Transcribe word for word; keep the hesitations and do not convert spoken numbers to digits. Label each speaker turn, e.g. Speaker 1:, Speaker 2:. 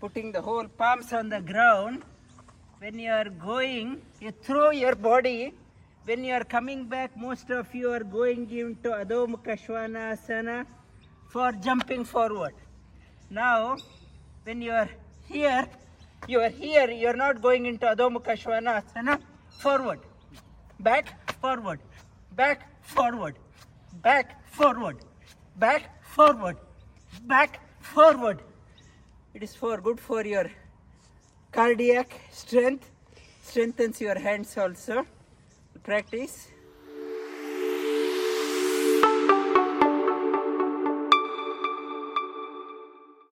Speaker 1: putting the whole palms on the ground. When you are going, you throw your body. When you are coming back, most of you are going into Adho Mukha Svanasana for jumping forward. Now, when you are here, you are here, you are not going into Adho Mukha Svanasana. Forward, back, forward, back, forward, back, forward, back, forward, back, forward. It is for good for your cardiac strength, strengthens your hands also. Practice.